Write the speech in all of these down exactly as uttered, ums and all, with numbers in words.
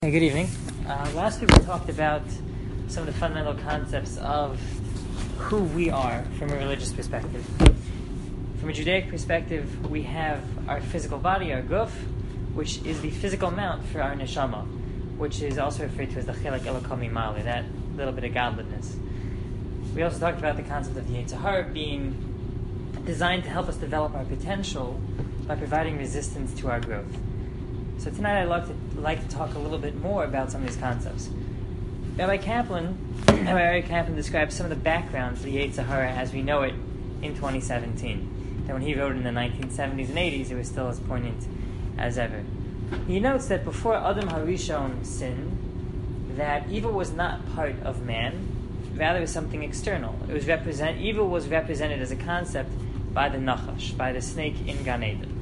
Hey, good evening. Uh, last week we talked about some of the fundamental concepts of who we are from a religious perspective. From a Judaic perspective, we have our physical body, our guf, which is the physical mount for our neshama, which is also referred to as the chelek elokah mimali, that little bit of godliness. We also talked about the concept of the Yetzer Hara being designed to help us develop our potential by providing resistance to our growth. So tonight I'd like to, like to talk a little bit more about some of these concepts. Rabbi Kaplan, Rabbi Ari Kaplan describes some of the background to the Yetzer Hara as we know it in twenty seventeen. That when he wrote it in the nineteen seventies and eighties, it was still as poignant as ever. He notes that before Adam HaRishon sinned, that evil was not part of man, rather it was something external. It was represent evil was represented as a concept by the Nachash, by the snake in Gan Eden.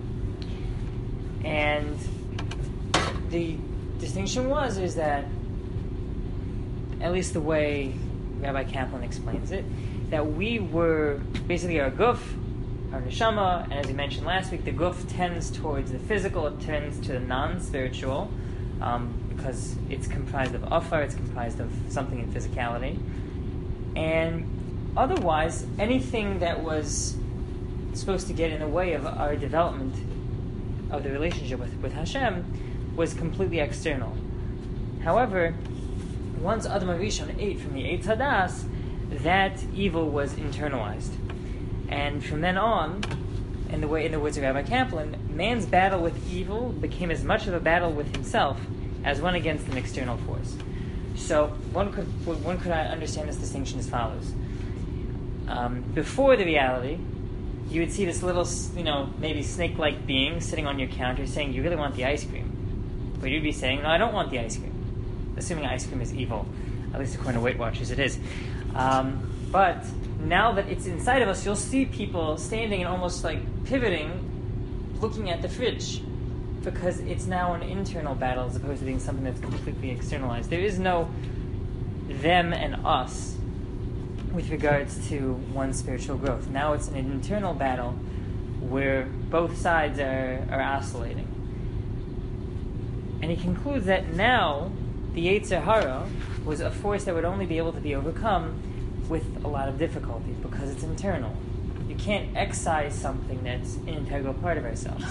And the distinction was is that, at least the way Rabbi Kaplan explains it, that we were basically our guf, our neshama, and as we mentioned last week, the guf tends towards the physical, it tends to the non-spiritual, um, because it's comprised of afar, it's comprised of something in physicality. And otherwise, anything that was supposed to get in the way of our development of the relationship with, with Hashem was completely external. However, once Adam HaRishon ate from the Eitz Hadas, that evil was internalized. And from then on, in the way in the words of Rabbi Kaplan, man's battle with evil became as much of a battle with himself as one against an external force. So one could one could understand this distinction as follows. Um, before the reality, you would see this little, you know, maybe snake-like being sitting on your counter saying, you really want the ice cream. But you'd be saying, no, I don't want the ice cream. Assuming ice cream is evil, at least according to Weight Watchers it is. Um, but now that it's inside of us, you'll see people standing and almost like pivoting, looking at the fridge, because it's now an internal battle as opposed to being something that's completely externalized. There is no them and us with regards to one's spiritual growth. Now it's an internal battle where both sides are, are oscillating. And he concludes that now the Yetzer Hara was a force that would only be able to be overcome with a lot of difficulty because it's internal. You can't excise something that's an integral part of ourselves.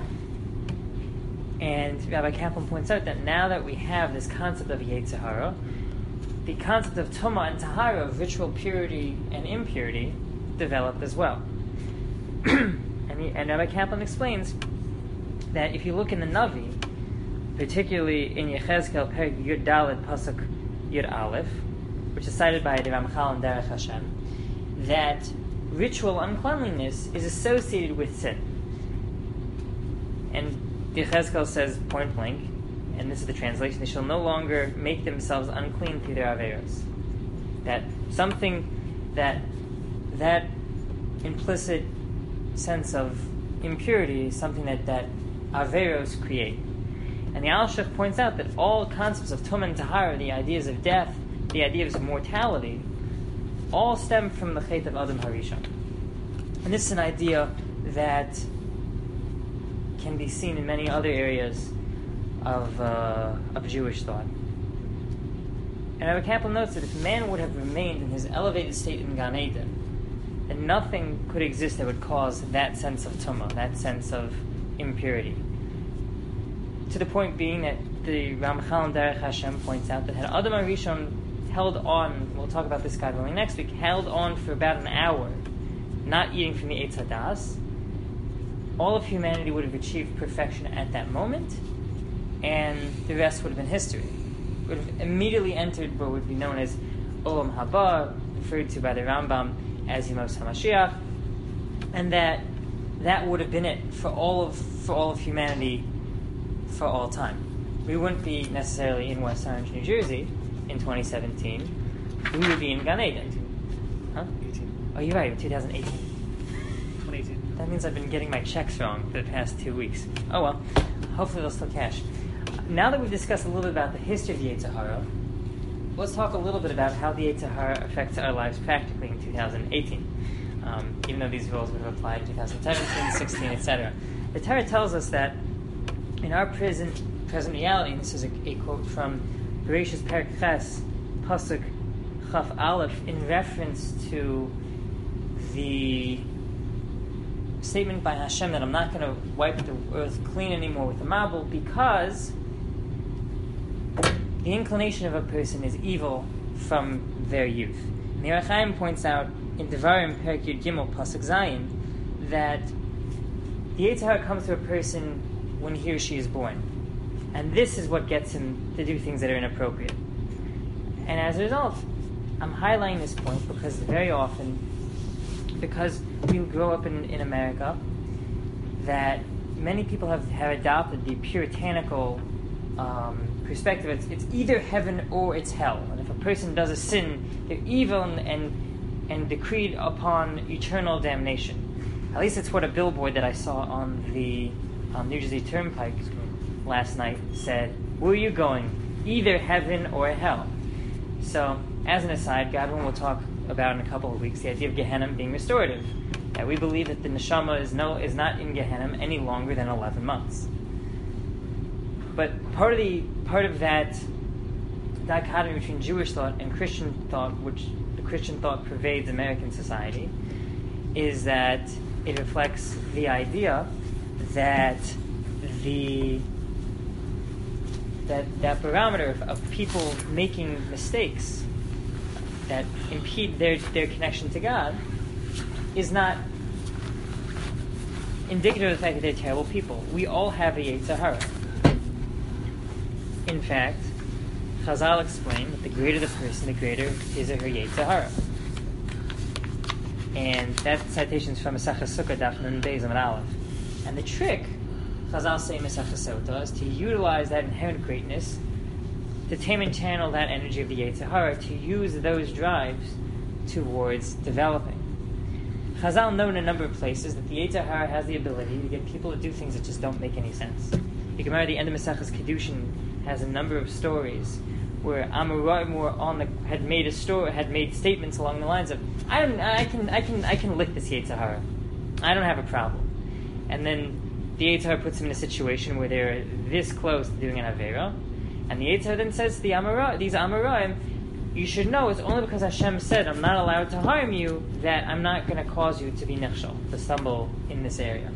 And Rabbi Kaplan points out that now that we have this concept of Yetzer Hara, the concept of Tumah and Tahara, of ritual purity and impurity, developed as well. and, he, and Rabbi Kaplan explains that if you look in the Navi, particularly in Yechezkel, Perek Yud Daled, Pasuk Yud Aleph, which is cited by the Ramchal and Derech Hashem, that ritual uncleanliness is associated with sin. And Yechezkel says point blank, and this is the translation, they shall no longer make themselves unclean through their averos. That something, that that implicit sense of impurity is something that, that averos create. And the Alshach points out that all concepts of tum and tahara, the ideas of death, the ideas of mortality, all stem from the chet of Adam HaRishon. And this is an idea that can be seen in many other areas of uh, of Jewish thought. And Rabbi Kaplan notes that if man would have remained in his elevated state in Gan Eden, then nothing could exist that would cause that sense of tumah, that sense of impurity. To the point being that the Ramchal and Derech Hashem points out that had Adam HaRishon held on, we'll talk about this God willing next week, held on for about an hour, not eating from the Eitz Hadas, all of humanity would have achieved perfection at that moment, and the rest would have been history. Would have immediately entered what would be known as Olam Haba, referred to by the Rambam as Yemos HaMashiach, and that that would have been it for all of for all of humanity for all time. We wouldn't be necessarily in West Orange, New Jersey in twenty seventeen. We would be in Gan Eden. Huh? eighteen. Oh, you're right, twenty eighteen. twenty eighteen. That means I've been getting my checks wrong for the past two weeks. Oh well, hopefully they'll still cash. Now that we've discussed a little bit about the history of the Yetzer Hara, let's talk a little bit about how the Yetzer Hara affects our lives practically in two thousand eighteen. Um, even though these rules would have applied in two thousand seventeen, sixteen, et cetera. The Torah tells us that in our present present reality. And this is a, a quote from Bereshis Perek Ches, Pasuk Chaf Aleph, in reference to the statement by Hashem that I'm not going to wipe the earth clean anymore with the marble because the inclination of a person is evil from their youth. And the Ohr HaChaim points out in Devarim Perek Yud Gimel Pasuk Zayin that the Yetzer Hara comes to a person when he or she is born, and this is what gets him to do things that are inappropriate. And as a result, I'm highlighting this point because very often, because we grow up in, in America, that many people have, have adopted the puritanical um, perspective. It's, it's either heaven or it's hell. And if a person does a sin, they're evil and, and, and decreed upon eternal damnation. At least it's what a billboard that I saw on the um, New Jersey Turnpike last night said. Where are you going? Either heaven or hell. So, as an aside, Godwin will talk about in a couple of weeks the idea of Gehenna being restorative. That we believe that the neshama is no is not in Gehenna any longer than eleven months. But part of the part of that dichotomy between Jewish thought and Christian thought, which the Christian thought pervades American society, is that it reflects the idea that the that that barometer of, of people making mistakes that impede their, their connection to God is not indicative of the fact that they're terrible people. We all have a Yetzer Hara. In fact, Chazal explain that the greater the person, the greater his or her Yetzer Hara. And that citation is from Maseches Sukkah, Daf Nun Beis Amud Aleph. And the trick, Chazal say in Maseches Sotah, is to utilize that inherent greatness to tame and channel that energy of the Yetzer Hara, to use those drives towards developing. Chazal know in a number of places that the Yetzer Hara has the ability to get people to do things that just don't make any sense. The Gemara at the end of Maseches Kedushin has a number of stories where Amoraim were on the had made a story had made statements along the lines of I don't I can I can I can lick this Yetzer Hara. I don't have a problem. And then the Yetzer Hara puts them in a situation where they're this close to doing an Avera. And the Yetzer Hara then says to the Amora, these Amoraim, you should know it's only because Hashem said I'm not allowed to harm you that I'm not going to cause you to be nichshel, to stumble in this area.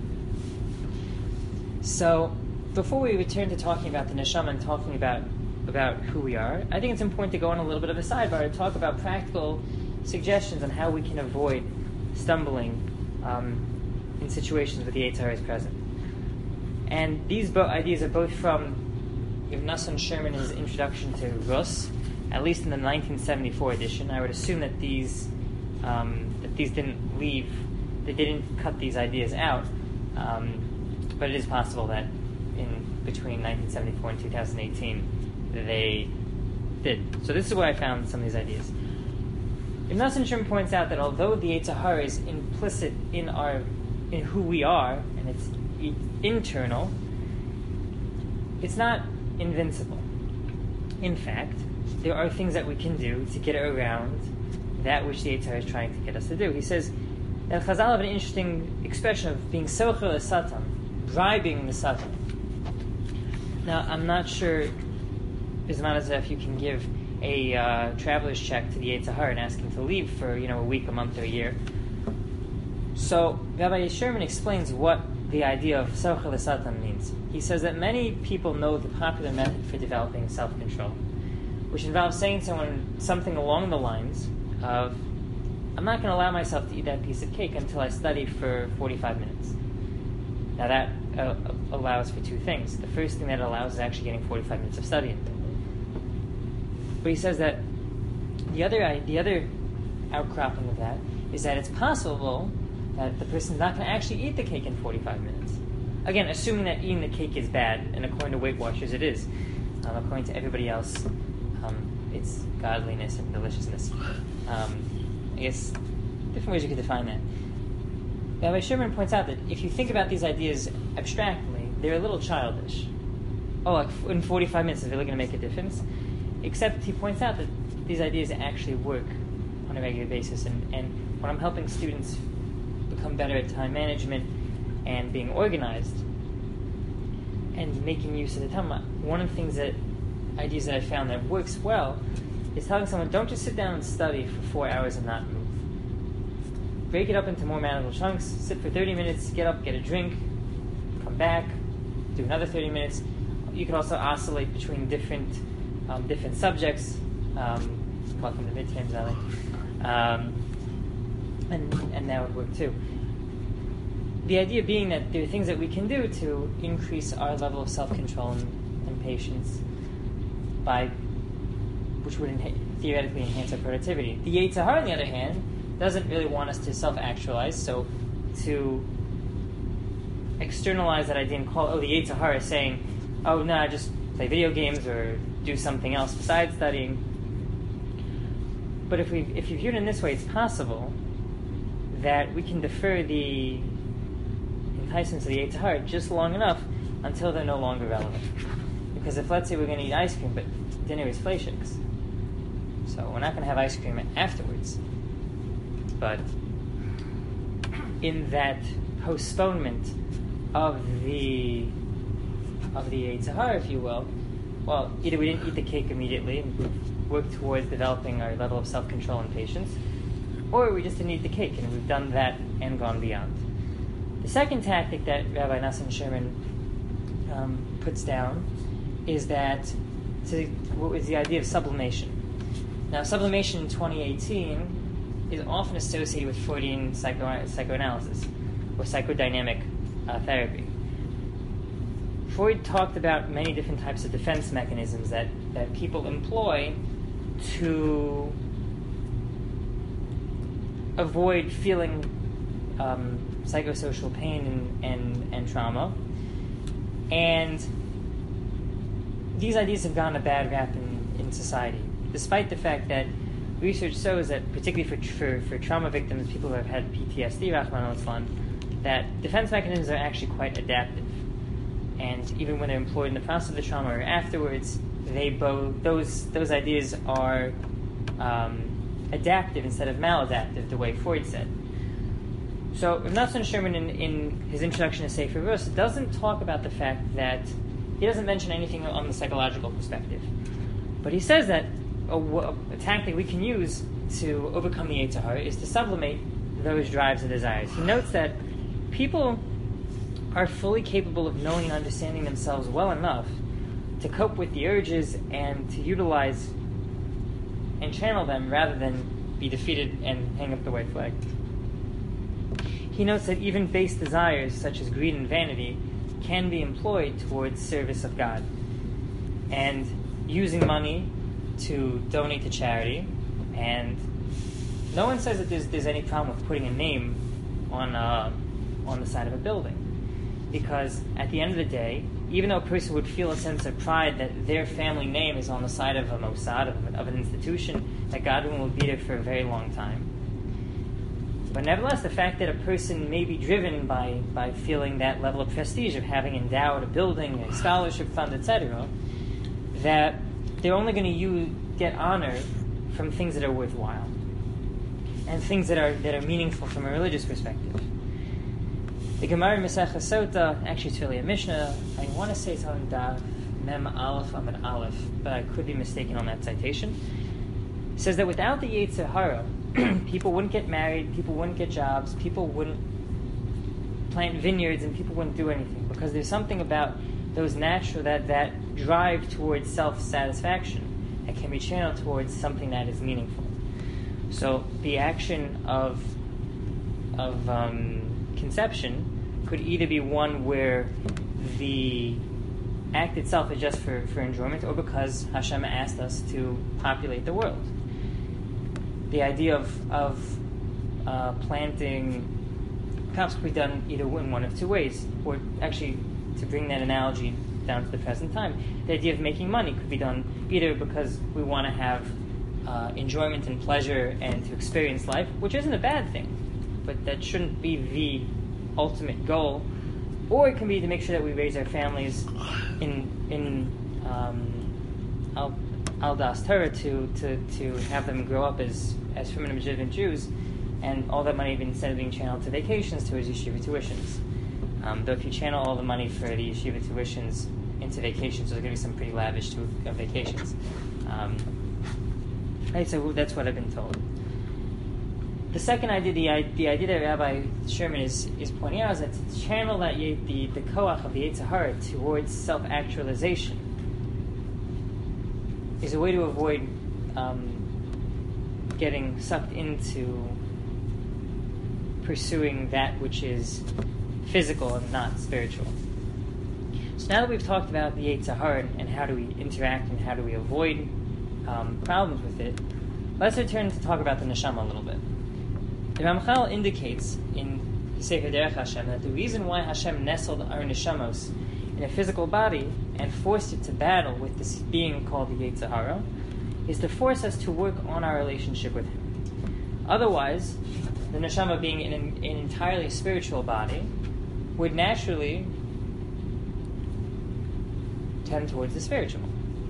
So, before we return to talking about the neshama and talking about about who we are, I think it's important to go on a little bit of a sidebar to talk about practical suggestions on how we can avoid stumbling um, in situations where the Yetzer Hara is present. And these bo- ideas are both from Rav Nassan Sherman in his introduction to Rus, at least in the nineteen seventy-four edition. I would assume that these um, that these didn't leave, they didn't cut these ideas out, um, but it is possible that in between nineteen seventy-four and two thousand eighteen they did. So this is where I found some of these ideas. Rav Nassan Sherman points out that although the Yetzer Hara is implicit in our in who we are and it's e- internal, it's not invincible. In fact, there are things that we can do to get around that which the Yetzer Hara is trying to get us to do. He says that Chazal have an interesting expression of being socher l'satan, bribing the satan. Now, I'm not sure, Bisman, as if you can give a uh, traveler's check to the Yetzer Hara and ask him to leave for, you know, a week, a month, or a year. So, Rabbi Sherman explains what the idea of socher l'satan means. He says that many people know the popular method for developing self-control, which involves saying to someone something along the lines of, I'm not going to allow myself to eat that piece of cake until I study for forty-five minutes. Now that uh, allows for two things. The first thing that it allows is actually getting forty-five minutes of studying. But he says that the other the other outcropping of that is that it's possible that the person's not going to actually eat the cake in forty-five minutes. Again, assuming that eating the cake is bad, and according to Weight Watchers it is. Um, according to everybody else, um, it's godliness and deliciousness. Um, I guess different ways you could define that. Rabbi Sherman points out that if you think about these ideas abstractly, they're a little childish. Oh, like in forty-five minutes is really going to make a difference? Except he points out that these ideas actually work on a regular basis. And, and when I'm helping students become better at time management and being organized and making use of the time, one of the things that, ideas that I found that works well, is telling someone, don't just sit down and study for four hours and not move. Break it up into more manageable chunks, sit for thirty minutes, get up, get a drink, come back, do another thirty minutes. You can also oscillate between different um, different subjects. Um, welcome to midterms, Ali. Um, and, and that would work too. The idea being that there are things that we can do to increase our level of self-control and, and patience, by which would enha- theoretically enhance our productivity. The Yetzer Hara, on the other hand, doesn't really want us to self-actualize, so to externalize that idea and call, oh, the Yetzer Hara is saying, oh, no, just play video games or do something else besides studying. But if we if you view it in this way, it's possible that we can defer the enticements of the Yetzer Hara just long enough until they're no longer relevant. Because if, let's say, we're going to eat ice cream, but dinner is fleischiks, so we're not going to have ice cream afterwards. But in that postponement of the of the Yetzer Hara, if you will, well, either we didn't eat the cake immediately and work towards developing our level of self-control and patience, or we just didn't eat the cake, and we've done that and gone beyond. The second tactic that Rabbi Nassim Sherman um, puts down is that to, what is the idea of sublimation. Now, sublimation in twenty eighteen is often associated with Freudian psycho- psychoanalysis or psychodynamic uh, therapy. Freud talked about many different types of defense mechanisms that, that people employ to avoid feeling um, psychosocial pain and, and, and trauma. And these ideas have gotten a bad rap in, in society, despite the fact that research shows that, particularly for, for, for trauma victims, people who have had P T S D, Rahman al-Islam, that defense mechanisms are actually quite adaptive. And even when they're employed in the process of the trauma or afterwards, they both those those ideas are um, adaptive instead of maladaptive, the way Freud said. So Rav Nassim Sherman, in, in his introduction to Sefer Rus, doesn't talk about the fact that he doesn't mention anything on the psychological perspective, but he says that a, a tactic we can use to overcome the Yetzer Hara is to sublimate those drives and desires. He notes that people are fully capable of knowing and understanding themselves well enough to cope with the urges and to utilize and channel them rather than be defeated and hang up the white flag. He notes that even base desires such as greed and vanity can be employed towards service of God. And using money to donate to charity, and no one says that there's, there's any problem with putting a name on uh, on the side of a building. Because at the end of the day, even though a person would feel a sense of pride that their family name is on the side of a Mossad, of an, of an institution, that Godwin will be there for a very long time. But nevertheless, the fact that a person may be driven by, by feeling that level of prestige of having endowed a building, a scholarship fund, et cetera, that they're only going to use, get honor from things that are worthwhile and things that are that are meaningful from a religious perspective. The Gemara in Masechah Sota, actually it's really a Mishnah, I want to say it's on Daf Mem Aleph Amud Aleph, but I could be mistaken on that citation. It says that without the Yetzer Hara, people wouldn't get married, people wouldn't get jobs, people wouldn't plant vineyards, and people wouldn't do anything, because there's something about those natural, that, that drive towards self-satisfaction that can be channeled towards something that is meaningful. So the action of of um, conception could either be one where the act itself is just for, for enjoyment, or because Hashem asked us to populate the world. The idea of, of uh, planting crops could be done either in one of two ways, or actually, to bring that analogy down to the present time, the idea of making money could be done either because we want to have uh, enjoyment and pleasure and to experience life, which isn't a bad thing, but that shouldn't be the ultimate goal, or it can be to make sure that we raise our families in in um, al, al das Torah, to, to to have them grow up as as frum and legitimate Jews, and all that money instead of being channeled to vacations towards yeshiva tuitions. Um, though if you channel all the money for the yeshiva tuitions into vacations. So there's going to be some pretty lavish to, uh, vacations. Um, right, so that's what I've been told. The second idea, the, the idea that Rabbi Sherman is, is pointing out, is that to channel that the the koach of the Yetzer Hara towards self-actualization is a way to avoid um, getting sucked into pursuing that which is physical and not spiritual. So now that we've talked about the Yetzer Hara and how do we interact and how do we avoid um, problems with it, let's return to talk about the neshama a little bit. The Ramchal indicates in the Sefer Derech Hashem that the reason why Hashem nestled our neshamos in a physical body and forced it to battle with this being called the Yetzer Hara is to force us to work on our relationship with Him. Otherwise, the neshama being in an, an entirely spiritual body would naturally tend towards the spiritual.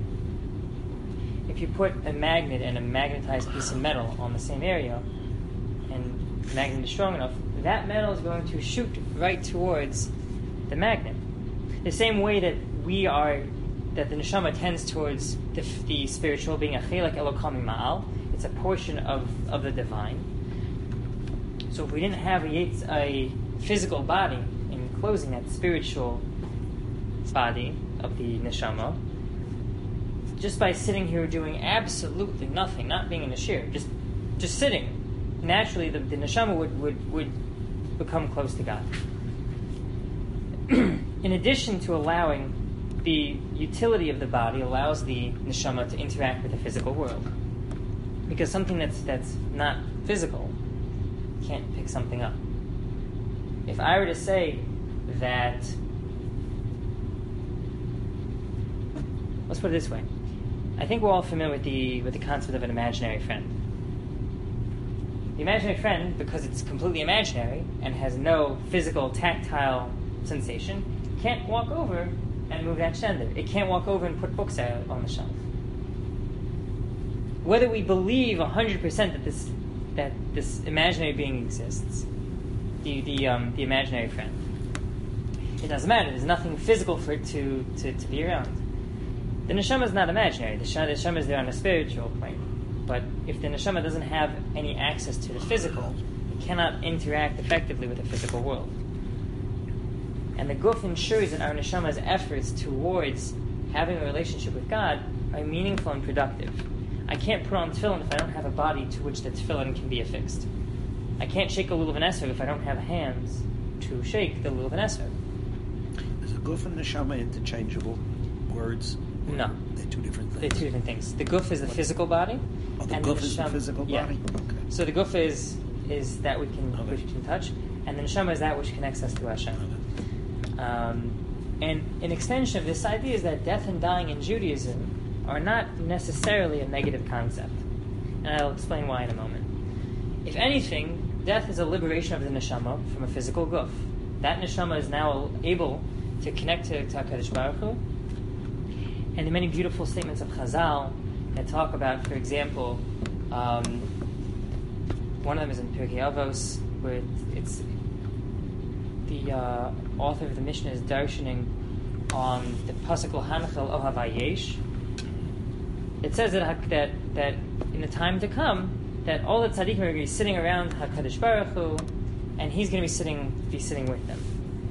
If you put a magnet and a magnetized piece of metal on the same area, and the magnet is strong enough, that metal is going to shoot right towards the magnet. The same way that we are, that the neshama tends towards the, the spiritual, being a chelek elokam ma'al, it's a portion of, of the divine. So if we didn't have a, a physical body enclosing that spiritual body of the neshama, just by sitting here doing absolutely nothing, not being in a shir, just just sitting, naturally the, the neshama would, would, would become close to God. In addition to allowing the utility of the body allows the neshama to interact with the physical world. Because something that's that's not physical can't pick something up. If I were to say that, let's put it this way. I think we're all familiar with the with the concept of an imaginary friend. The imaginary friend, because it's completely imaginary and has no physical, tactile sensation, can't walk over and move that shender. It can't walk over and put books out on the shelf. Whether we believe one hundred percent that this that this imaginary being exists, the the um, the imaginary friend, it doesn't matter. There's nothing physical for it to, to, to be around. The neshama is not imaginary. The neshama is there on a spiritual plane. But if the neshama doesn't have any access to the physical, it cannot interact effectively with the physical world. And the guf ensures that our neshama's efforts towards having a relationship with God are meaningful and productive. I can't put on tefillin if I don't have a body to which the tefillin can be affixed. I can't shake a lulav and esrog if I don't have hands to shake the lulav and esrog. Is the guf and neshama interchangeable words? No. They're two different things. They're two different things. The guf is the physical body. Oh, the and guf the is the physical yeah. body? Okay. So the guf is is that we can Okay. which we can touch, and the neshama is that which connects us to Hashem. Okay. Um, and an extension of this idea is that death and dying in Judaism are not necessarily a negative concept. And I'll explain why in a moment. If anything, death is a liberation of the neshama from a physical guf. That neshama is now able to connect to, to HaKadosh Baruch Hu. And the many beautiful statements of Chazal that talk about, for example, um, one of them is in Pirkei Avos, where it's the uh, author of the Mishnah is darshaning on the pasuk L'hanachel Ohav Hayesh. It says that that that in the time to come, that all the tzaddikim are going to be sitting around HaKadosh Baruch Hu, and he's going to be sitting be sitting with them.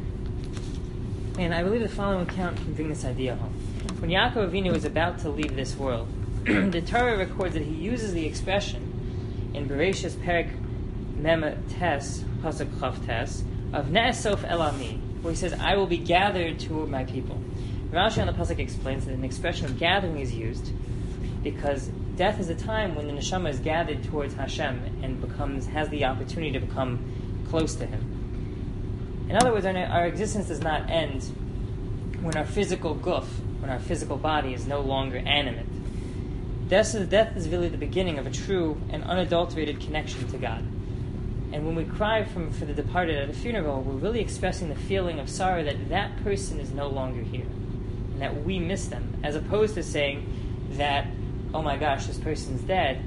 And I believe the following account can bring this idea home. When Yaakov Avinu was about to leave this world, the Torah records that he uses the expression in Bereshis Perek Mem Tes pasuk Chav Tes of Ne'esof El Ami, where he says, "I will be gathered to my people." Rashi on the pasuk explains that an expression of gathering is used because death is a time when the neshama is gathered towards Hashem and becomes has the opportunity to become close to Him. In other words, our, our existence does not end when our physical guf, when our physical body is no longer animate. Death is, death is really the beginning of a true and unadulterated connection to God. And when we cry from, for the departed at a funeral, we're really expressing the feeling of sorrow that that person is no longer here, and that we miss them, as opposed to saying that, oh my gosh, this person's dead.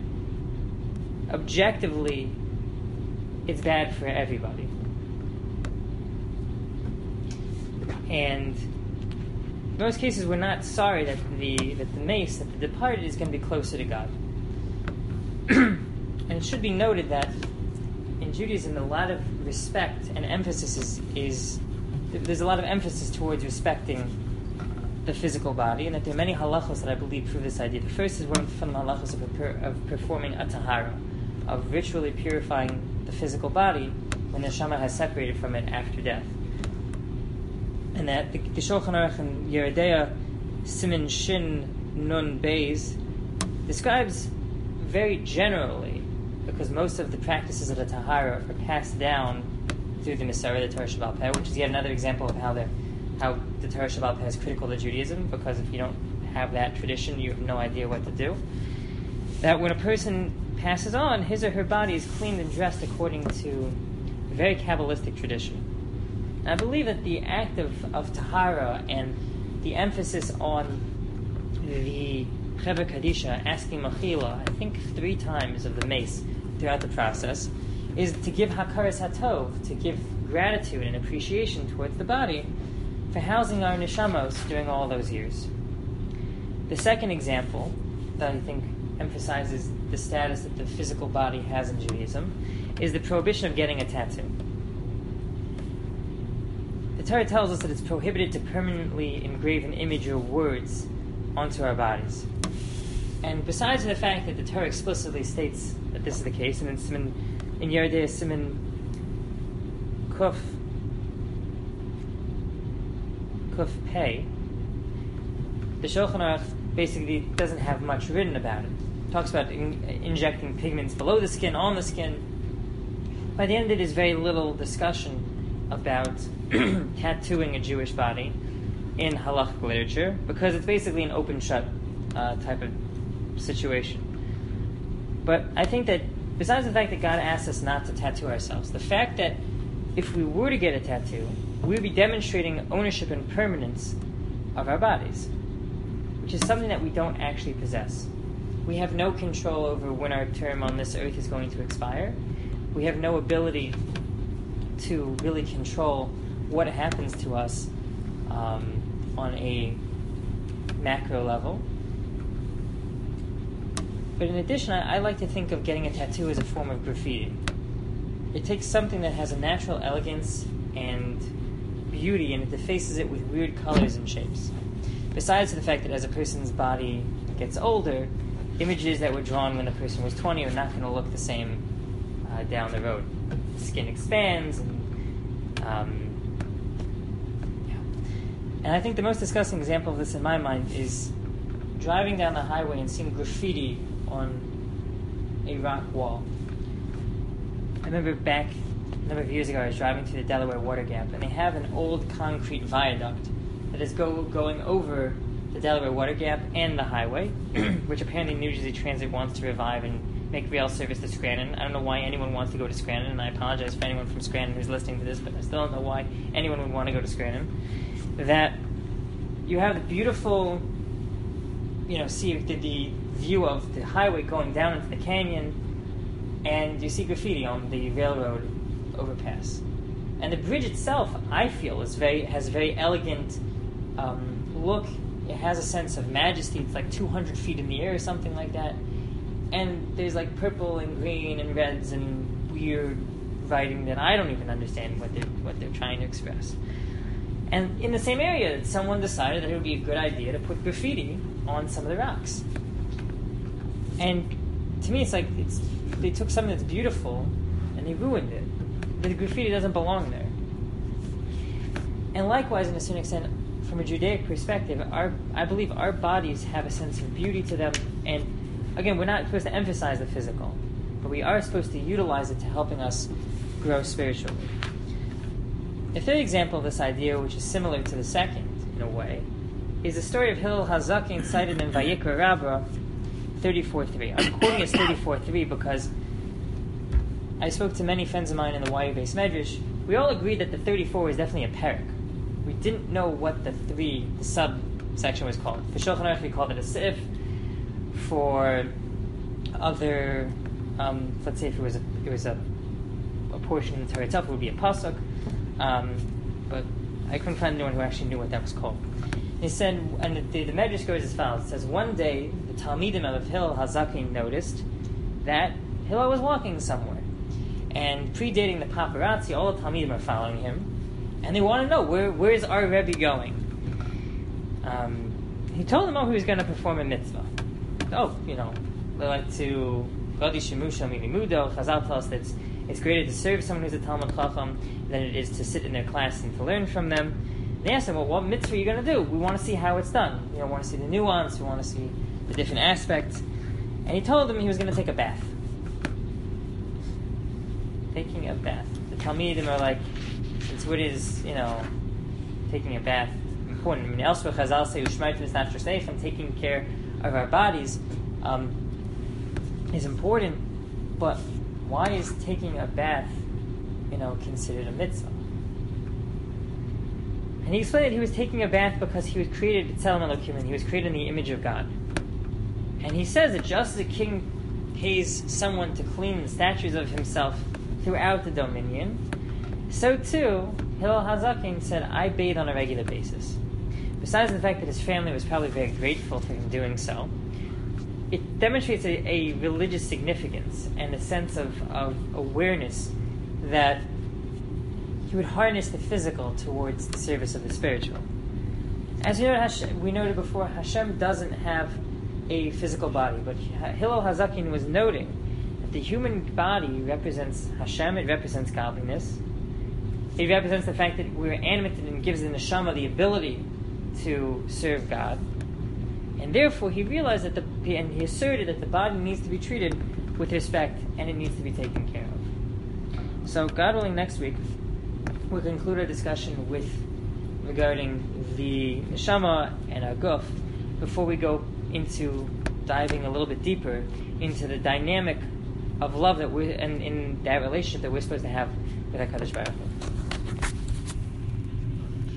Objectively, it's bad for everybody. And in most cases, we're not sorry that the that the mace, that the departed, is going to be closer to God. And it should be noted that in Judaism, a lot of respect and emphasis is, is there's a lot of emphasis towards respecting the physical body, and that there are many halachos that I believe prove this idea. The first is one from the halachos of, per, of performing a tahara, of ritually purifying the physical body when the neshama has separated from it after death. And that the, the Shulchan Aruch and Yeridea Simin Shin Nun Beis describes very generally, because most of the practices of the Tahara are passed down through the Masorah, the Torah Sheba'al Peh, which is yet another example of how the how the Torah Sheba'al Peh is critical to Judaism, because if you don't have that tradition, you have no idea what to do. That when a person passes on, his or her body is cleaned and dressed according to a very Kabbalistic tradition. And I believe that the act of, of Tahara and the emphasis on the Chevra Kadisha, asking Mechila, I think three times of the mace throughout the process, is to give Hakaras HaTov, to give gratitude and appreciation towards the body for housing our neshamos during all those years. The second example that I think emphasizes the status that the physical body has in Judaism is the prohibition of getting a tattoo. The Torah tells us that it's prohibited to permanently engrave an image or words onto our bodies. And besides the fact that the Torah explicitly states that this is the case, and in Siman, in Yeridea Siman Kuf Kuf Pei, the Shulchan Aruch basically doesn't have much written about it. It talks about in, injecting pigments below the skin, on the skin. By the end, it is very little discussion about tattooing a Jewish body in halachic literature, because it's basically an open-shut uh, type of situation. But I think that besides the fact that God asks us not to tattoo ourselves, the fact that if we were to get a tattoo, we would be demonstrating ownership and permanence of our bodies, which is something that we don't actually possess. We have no control over when our term on this earth is going to expire. We have no ability to really control what happens to us um, on a macro level. But in addition, I, I like to think of getting a tattoo as a form of graffiti. It takes something that has a natural elegance and beauty, and it defaces it with weird colors and shapes. Besides the fact that as a person's body gets older, images that were drawn when the person was twenty are not going to look the same uh, down the road. The skin expands, and um, yeah. And I think the most disgusting example of this in my mind is driving down the highway and seeing graffiti on a rock wall. I remember back a number of years ago, I was driving through the Delaware Water Gap, and they have an old concrete viaduct that is go, going over the Delaware Water Gap and the highway, which apparently New Jersey Transit wants to revive and make rail service to Scranton. I don't know why anyone wants to go to Scranton, and I apologize for anyone from Scranton who's listening to this, but I still don't know why anyone would want to go to Scranton. That you have the beautiful, you know, see the, the view of the highway going down into the canyon, and you see graffiti on the railroad overpass. And the bridge itself, I feel, is very has a very elegant um, look. It has a sense of majesty. It's like two hundred feet in the air or something like that. And there's like purple and green and reds and weird writing that I don't even understand what they're, what they're trying to express. And in the same area, someone decided that it would be a good idea to put graffiti on some of the rocks. And to me, it's like it's they took something that's beautiful and they ruined it. The graffiti doesn't belong there. And likewise, in a certain extent, from a Judaic perspective, our I believe our bodies have a sense of beauty to them. And again, we're not supposed to emphasize the physical, but we are supposed to utilize it to helping us grow spiritually. A third example of this idea, which is similar to the second in a way, is the story of Hillel HaZaken cited in Vayikra Rabbah thirty-four three. I'm quoting as thirty-four three because I spoke to many friends of mine in the Y U-based Medrash. We all agreed that the thirty-four was definitely a parak. We didn't know what the three, the subsection was called. For Shulchan Aruch, we called it a sif. For other, um, let's say if it was a, it was a, a portion of the Torah itself, it would be a pasuk. Um, but I couldn't find anyone who actually knew what that was called. He said, and the, the Medrash goes as follows. It says, one day, the Talmidim of Hillel HaZaken noticed that Hillel was walking somewhere. And predating the paparazzi, all the Talmidim are following him. And they want to know, where where is our Rebbe going? Um, he told them, oh, he was going to perform a mitzvah. Oh, you know, they like to, Gadi Shemusha Mimimudo, Chazal tells us that it's, it's greater to serve someone who's a Talmud Chacham than it is to sit in their class and to learn from them. They asked him, well, what mitzvah are you going to do? We want to see how it's done. You know, we want to see the nuance, we want to see the different aspects. And he told them he was going to take a bath. Taking a bath. The Talmidim are like, it's what is, you know, taking a bath important. I mean, elsewhere Chazal say, Ushmaitim is not just from taking care of our bodies um, is important, but why is taking a bath, you know, considered a mitzvah? And he explained that he was taking a bath because he was created Tzelem Elokim, and he was created in the image of God. And he says that just as a king pays someone to clean the statues of himself throughout the dominion, so too Hillel HaZaken said, I bathe on a regular basis. Besides the fact that his family was probably very grateful for him doing so, it demonstrates a, a religious significance and a sense of, of awareness that he would harness the physical towards the service of the spiritual. As we noted, we noted before, Hashem doesn't have a physical body, but Hillel HaZaken was noting that the human body represents Hashem, it represents godliness, it represents the fact that we're animated and gives the neshama the ability to serve God. And therefore he realized that the, and he asserted that the body needs to be treated with respect and it needs to be taken care of. So, God willing, next week we'll conclude our discussion with regarding the neshama and our guf before we go into diving a little bit deeper into the dynamic of love that we and in that relationship that we're supposed to have with HaKadosh Baruch Hu.